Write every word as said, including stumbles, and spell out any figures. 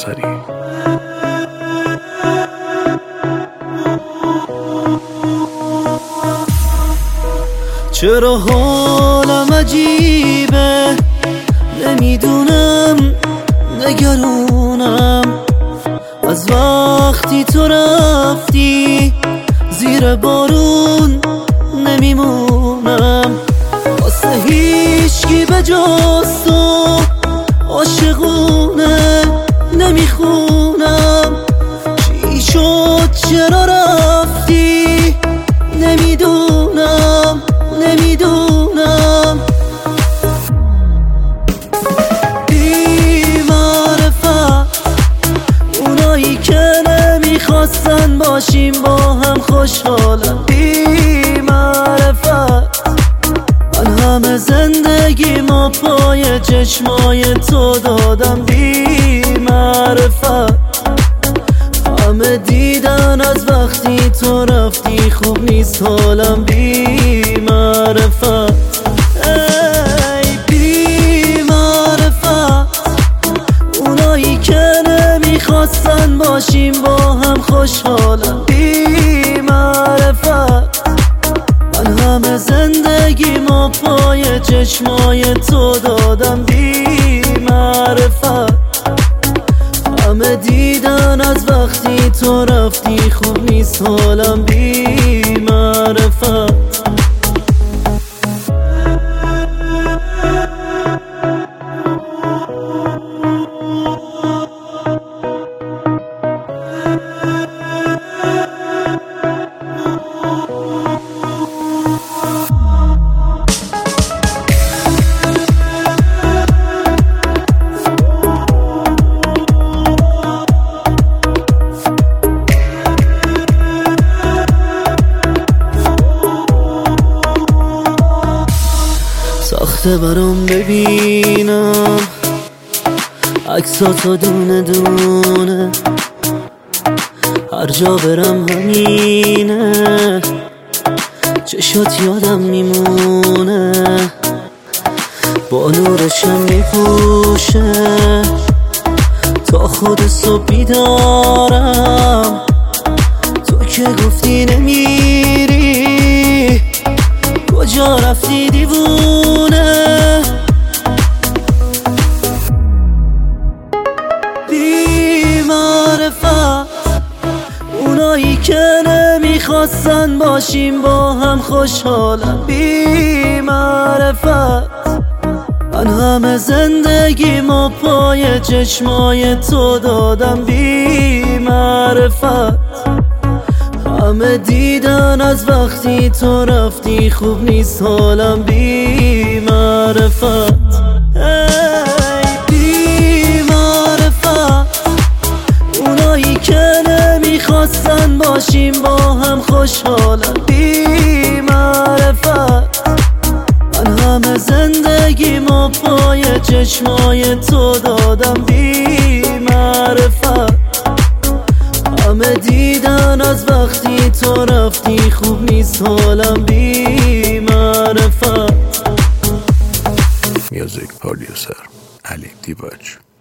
کوثری. چرا حالم عجیبه، نمیدونم نگرونم از وقتی تو رفتی، زیر بارون نمیمونم واسه هیچکی به جز تو، عاشقونه نمیخونم. چی شد چرا رفتی، نمیدونم نمیدونم. بی معرفت اونایی که نمیخواستن باشیم با هم خوشحالم. بی معرفت من همه زندگی ما پای چشمای تو دادم. بی معرفت همه دیدن از وقتی تو رفتی خوب نیست حالم. بی معرفت ای بی معرفت اونایی که نمیخواستن باشیم با هم خوشحالم. بی معرفت من همه زندگی ما پای چشمای تو دادم. بی معرفت همه دیدن از وقتی تو رفتی خوب نیست حالم. بی معرفت ساخته برام ببینم عکساتو دونه دونه، هر جا برم همینه، چشات یادم میمونه، با نورشم میپوشه تا خود صبح بیدارم. تو که گفتی نمیری، کجا رفتی دیوونه؟ بی معرفت اونایی که نمیخواستن باشیم با هم خوشحالم. بی معرفت من همه زندگی ما پای چشمای تو دادم. بی معرفت همه دیدن از وقتی تو رفتی خوب نیست حالم. بی معرفت ای بی معرفت اونایی که نمیخواستن باشیم با هم خوشحالم. بی معرفت من همه زندگی ما پای چشمای تو دادم. بی معرفت همه دیدن از وقتی تو رفتی خوب نیست حالم. بی معرفت. میوزیک پرودیوسر علی دیباج.